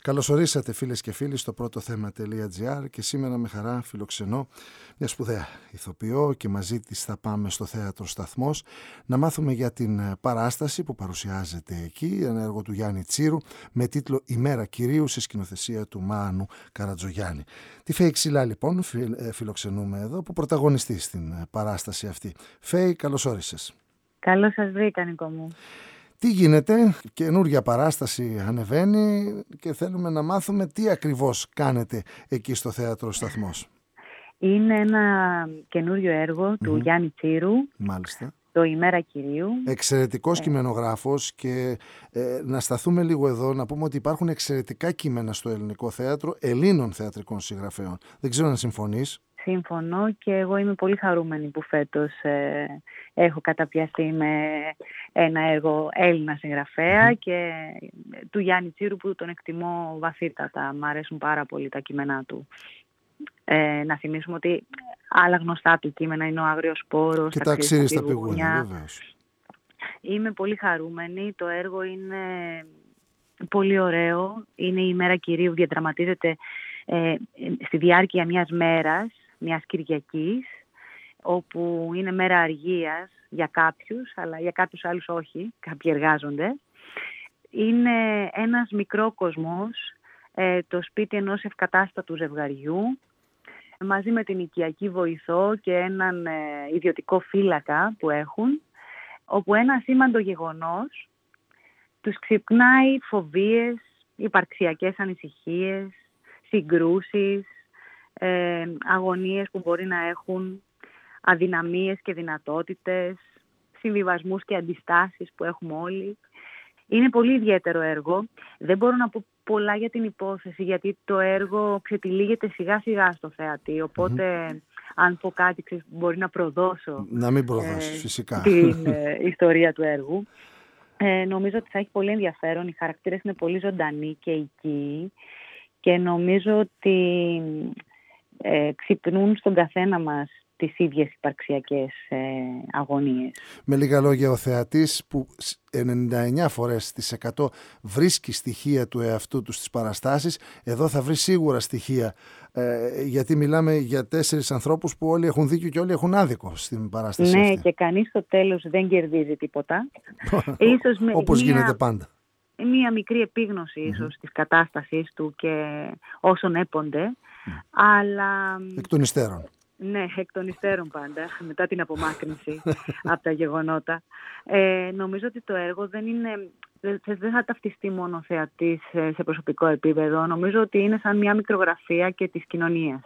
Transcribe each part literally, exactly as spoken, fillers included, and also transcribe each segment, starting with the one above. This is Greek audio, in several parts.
Καλώς ορίσατε φίλες και φίλοι στο πρώτο θέμα.gr και σήμερα με χαρά φιλοξενώ μια σπουδαία ηθοποιό και μαζί της θα πάμε στο θέατρο Σταθμός να μάθουμε για την παράσταση που παρουσιάζεται εκεί, ένα έργο του Γιάννη Τσίρου με τίτλο «Η Μέρα Κυρίου» σε σκηνοθεσία του Μάνου Καρατζογιάννη. Τη Φέη Ξυλά λοιπόν φιλοξενούμε εδώ που πρωταγωνιστεί στην παράσταση αυτή. Φέη, καλώς όρισες. Καλώς σας βρήκα, Νίκο μου. Τι γίνεται, καινούργια παράσταση ανεβαίνει και θέλουμε να μάθουμε τι ακριβώς κάνετε εκεί στο θέατρο Σταθμός. Είναι ένα καινούριο έργο mm-hmm. του Γιάννη Τσίρου. Μάλιστα. Το «Η Μέρα Κυρίου». Εξαιρετικός ε. κειμενογράφος και ε, να σταθούμε λίγο εδώ να πούμε ότι υπάρχουν εξαιρετικά κείμενα στο ελληνικό θέατρο Ελλήνων θεατρικών συγγραφέων. Δεν ξέρω αν συμφωνείς. Συμφωνώ και εγώ είμαι πολύ χαρούμενη που φέτος ε, έχω καταπιαστεί με ένα έργο Έλληνα συγγραφέα mm-hmm. και του Γιάννη Τσίρου που τον εκτιμώ βαθύτατα. Μ' αρέσουν πάρα πολύ τα κείμενά του. Ε, να θυμίσουμε ότι άλλα γνωστά του κείμενα είναι ο Άγριος Σπόρος, και τα Αξίριστα στα πηγούνια. Βεβαίως. Είμαι πολύ χαρούμενη. Το έργο είναι πολύ ωραίο. Είναι η Μέρα Κυρίου, διαδραματίζεται ε, στη διάρκεια μιας μέρας, μιας Κυριακής, όπου είναι μέρα αργίας για κάποιους, αλλά για κάποιους άλλους όχι, κάποιοι εργάζονται. Είναι ένας μικρόκοσμος, ε, το σπίτι ενός ευκατάστατου ζευγαριού, μαζί με την οικιακή βοηθό και έναν ε, ιδιωτικό φύλακα που έχουν, όπου ένα σήμαντο γεγονός τους ξυπνάει φοβίες, υπαρξιακές ανησυχίες, συγκρούσεις, ε, αγωνίες που μπορεί να έχουν, αδυναμίες και δυνατότητες, συμβιβασμούς και αντιστάσεις που έχουμε όλοι. Είναι πολύ ιδιαίτερο έργο. Δεν μπορώ να πω πολλά για την υπόθεση, γιατί το έργο ξετυλίγεται σιγά σιγά στο θεατή, οπότε mm-hmm. αν πω κάτι μπορεί να προδώσω να μην προδώσεις, ε, φυσικά. την ε, ιστορία του έργου. Ε, νομίζω ότι θα έχει πολύ ενδιαφέρον. Οι χαρακτήρες είναι πολύ ζωντανοί και οικοί και νομίζω ότι ε, ξυπνούν στον καθένα μας τις ίδιες υπαρξιακές ε, αγωνίες. Με λίγα λόγια, ο θεατής που ενενήντα εννιά φορές στις εκατό βρίσκει στοιχεία του εαυτού του στις παραστάσεις, εδώ θα βρει σίγουρα στοιχεία, ε, γιατί μιλάμε για τέσσερις ανθρώπους που όλοι έχουν δίκιο και όλοι έχουν άδικο στην παράσταση ναι, αυτή. Ναι, και κανείς στο τέλος δεν κερδίζει τίποτα. Ίσως με όπως μια, γίνεται πάντα. Μία μικρή επίγνωση ίσως mm-hmm. της κατάστασης του και όσων έπονται, mm. αλλά... εκ των υστέρων. Ναι, εκ των υστέρων πάντα, μετά την απομάκρυνση από τα γεγονότα. Ε, νομίζω ότι το έργο δεν είναι, δεν θα ταυτιστεί μόνο θεατής σε προσωπικό επίπεδο. Νομίζω ότι είναι σαν μια μικρογραφία και της κοινωνίας.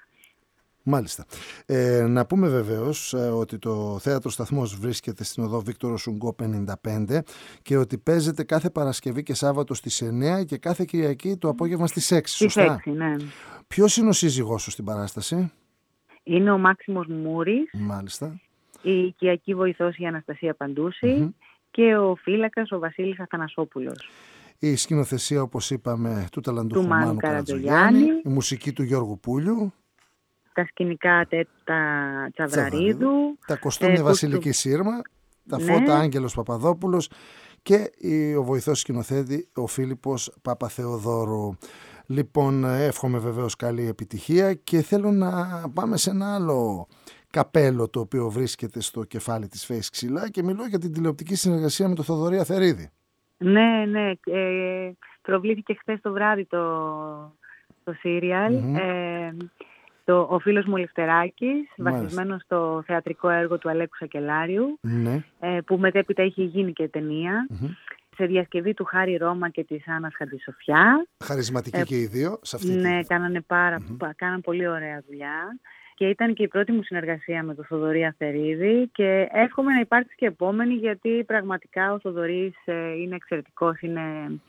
Μάλιστα. Ε, να πούμε βεβαίως ε, ότι το Θέατρο Σταθμός βρίσκεται στην οδό Βίκτορο Σουγκό πενήντα πέντε και ότι παίζεται κάθε Παρασκευή και Σάββατο στις εννιά και κάθε Κυριακή το απόγευμα στις έξι. Στις σωστά? έξι, ναι. Ποιος είναι ο σύζυγός σου στην παράσταση? Είναι ο Μάξιμος Μούρης. Μάλιστα. Η οικιακή βοηθός η Αναστασία Παντούση mm-hmm. και ο φύλακας ο Βασίλης Αθανασόπουλος. Η σκηνοθεσία, όπως είπαμε, του ταλαντούχου του Μάνου Καρατζογιάννη, η μουσική του Γιώργου Πούλιου, τα σκηνικά τέτα Τσαβραρίδου, τα κοστούμια ε, Βασιλική του... Σύρμα, τα ναι. φώτα Άγγελος Παπαδόπουλος και ο βοηθός σκηνοθέτη ο Φίλιππος Παπαθεοδόρου. Λοιπόν, εύχομαι βεβαίως καλή επιτυχία και θέλω να πάμε σε ένα άλλο καπέλο το οποίο βρίσκεται στο κεφάλι της Φέης Ξυλά και μιλώ για την τηλεοπτική συνεργασία με τον Θοδωρή Αθερίδη. Ναι, ναι. Ε, προβλήθηκε χθες το βράδυ το, το σύριαλ. Mm-hmm. Ε, το, ο φίλος μου Λευτεράκης, βασισμένο στο θεατρικό έργο του Αλέκου Σακελάριου, mm-hmm. ε, που μετέπειτα είχε γίνει και ταινία. Mm-hmm. Σε διασκευή του Χάρη Ρώμα και της Άννας Χαντισοφιά. Χαρισματική ε, και οι δύο σε αυτή Ναι, τη... κάνανε πάρα, mm-hmm. κάναν πολύ ωραία δουλειά. Και ήταν και η πρώτη μου συνεργασία με τον Θοδωρή Αθερίδη και εύχομαι να υπάρξει και επόμενη, γιατί πραγματικά ο Θοδωρής ε, είναι εξαιρετικός, είναι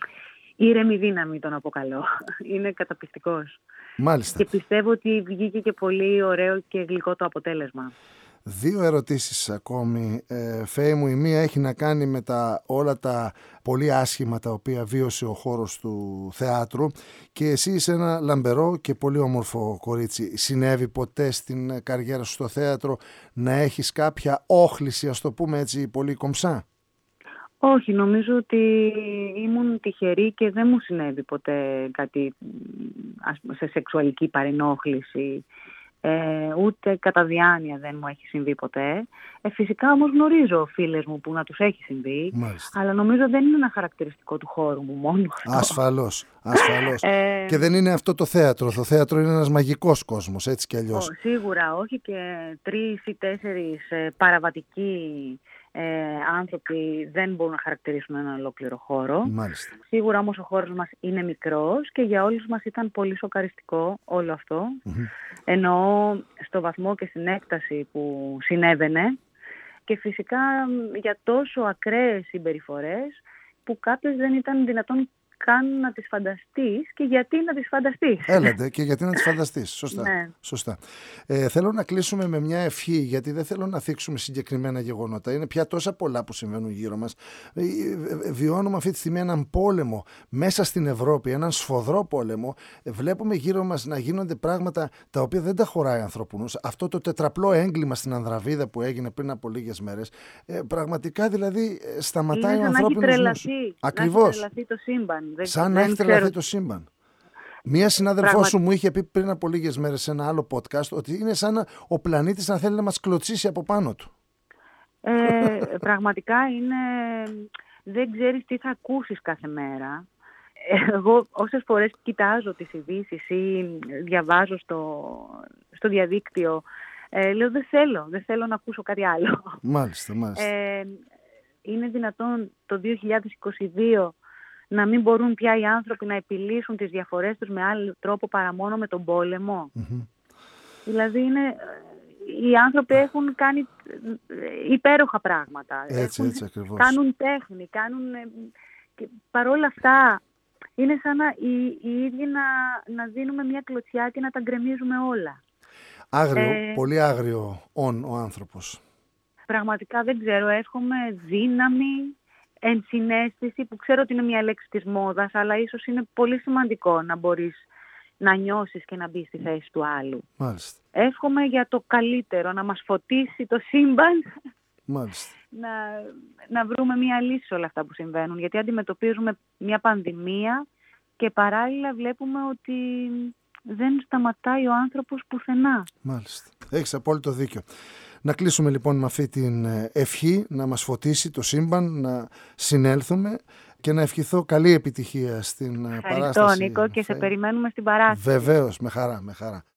ήρεμη δύναμη τον αποκαλώ. Είναι καταπληκτικός. Μάλιστα. Και πιστεύω ότι βγήκε και πολύ ωραίο και γλυκό το αποτέλεσμα. Δύο ερωτήσεις ακόμη, ε, Φέη μου. Η μία έχει να κάνει με τα, όλα τα πολύ άσχημα τα οποία βίωσε ο χώρος του θεάτρου και εσύ είσαι ένα λαμπερό και πολύ όμορφο κορίτσι. Συνέβη ποτέ στην καριέρα σου στο θέατρο να έχεις κάποια όχληση, ας το πούμε έτσι, πολύ κομψά? Όχι, νομίζω ότι ήμουν τυχερή και δεν μου συνέβη ποτέ κάτι, ας πούμε, σε σεξουαλική παρενόχληση. Ε, ούτε κατά διάνοια δεν μου έχει συμβεί ποτέ. Ε, φυσικά όμως γνωρίζω φίλες μου που να τους έχει συμβεί. Μάλιστα. Αλλά νομίζω δεν είναι ένα χαρακτηριστικό του χώρου μου μόνο αυτό. Ασφαλώς, ασφαλώς. ε, και δεν είναι αυτό το θέατρο. Το θέατρο είναι ένας μαγικός κόσμος, έτσι κι αλλιώς. Ό, σίγουρα, όχι και τρεις ή τέσσερις ε, παραβατικοί ε, άνθρωποι δεν μπορούν να χαρακτηρίσουν ένα ολόκληρο χώρο. Μάλιστα. Σίγουρα όμως ο χώρος μας είναι μικρός και για όλους μας ήταν πολύ σοκαριστικό όλο αυτό. Mm-hmm. Εννοώ στο βαθμό και στην έκταση που συνέβαινε και φυσικά για τόσο ακραίες συμπεριφορές που κάποιες δεν ήταν δυνατόν καν να τις φανταστείς και γιατί να τις φανταστείς. Έλατε και γιατί να τις φανταστείς. Σωστά. Ναι. Σωστά. Ε, θέλω να κλείσουμε με μια ευχή, γιατί δεν θέλω να θίξουμε συγκεκριμένα γεγονότα. Είναι πια τόσα πολλά που συμβαίνουν γύρω μας. Ε, ε, βιώνουμε αυτή τη στιγμή έναν πόλεμο μέσα στην Ευρώπη, έναν σφοδρό πόλεμο. Ε, βλέπουμε γύρω μας να γίνονται πράγματα τα οποία δεν τα χωράει ανθρωπινούς. Αυτό το τετραπλό έγκλημα στην Ανδραβίδα που έγινε πριν από λίγες μέρες, ε, πραγματικά δηλαδή σταματάει είναι ο ανθρώπινος νους. Ακριβώς. Να έχει τρελαθεί το σύμπαν. Σαν να έχει τρελαθεί το σύμπαν. Μία συνάδελφός Πραγμα... σου μου είχε πει πριν από λίγες μέρες σε ένα άλλο podcast ότι είναι σαν να, ο πλανήτης να θέλει να μας κλωτσίσει από πάνω του. Ε, πραγματικά είναι... Δεν ξέρεις τι θα ακούσεις κάθε μέρα. Εγώ όσες φορές κοιτάζω τις ειδήσεις ή διαβάζω στο, στο διαδίκτυο, ε, λέω δεν θέλω, δεν θέλω να ακούσω κάτι άλλο. Μάλιστα, μάλιστα. Ε, είναι δυνατόν το δύο χιλιάδες είκοσι δύο να μην μπορούν πια οι άνθρωποι να επιλύσουν τις διαφορές τους με άλλο τρόπο παρά μόνο με τον πόλεμο. Mm-hmm. Δηλαδή είναι, οι άνθρωποι έχουν κάνει υπέροχα πράγματα. Έτσι, έχουν, έτσι ακριβώς. Κάνουν τέχνη, κάνουν... Παρόλα αυτά είναι σαν να οι, οι ίδιοι να, να δίνουμε μια κλωτσιά και να τα γκρεμίζουμε όλα. Άγριο, ε, πολύ άγριο όν ο άνθρωπος. Πραγματικά δεν ξέρω, εύχομαι δύναμη, ενσυναίσθηση, που ξέρω ότι είναι μια λέξη της μόδας, αλλά ίσως είναι πολύ σημαντικό να μπορείς να νιώσεις και να μπεις στη θέση του άλλου. Μάλιστα. Εύχομαι για το καλύτερο, να μας φωτίσει το σύμπαν, Μάλιστα. να, να βρούμε μια λύση σε όλα αυτά που συμβαίνουν, γιατί αντιμετωπίζουμε μια πανδημία και παράλληλα βλέπουμε ότι δεν σταματάει ο άνθρωπος πουθενά. Μάλιστα. Έχεις απόλυτο δίκιο. Να κλείσουμε λοιπόν με αυτή την ευχή, να μας φωτίσει το σύμπαν, να συνέλθουμε και να ευχηθώ καλή επιτυχία στην Ευχαριστώ, παράσταση. Νίκο, και σε περιμένουμε στην παράσταση. Βεβαίως, με χαρά, με χαρά.